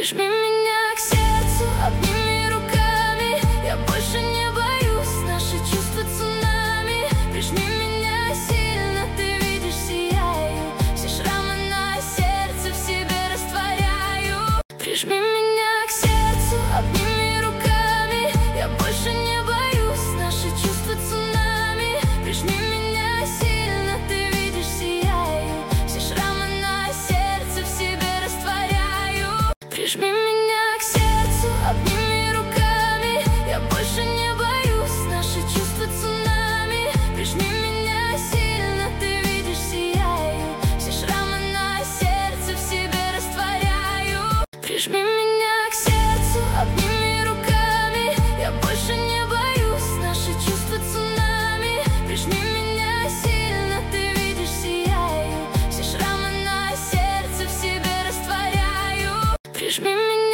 Прижми меня к сердцу, обними руками. Я больше не боюсь, наши чувства цунами. Прижми меня сильно, ты видишь, сияю. Все шрамы на сердце в себе растворяю. Прижми меня к сердцу, обними руками. Я больше не боюсь, наши чувства цунами. Прижми меня сильно, ты видишь, сияю. Все шрамы на сердце в себе растворяю. Прижми меня к сердцу, обними руками. Я больше не боюсь, наши чувства цунами. Прижми меня сильно, ты видишь, сияю. Все шрамы на сердце в себе растворяю. Прижми меня к сердцу, обними руками. Я больше не боюсь, наши чувства цунами. Прижми меня сильно, ты видишь, сияю. Все шрамы на сердце в себе растворяю. Прижми меня.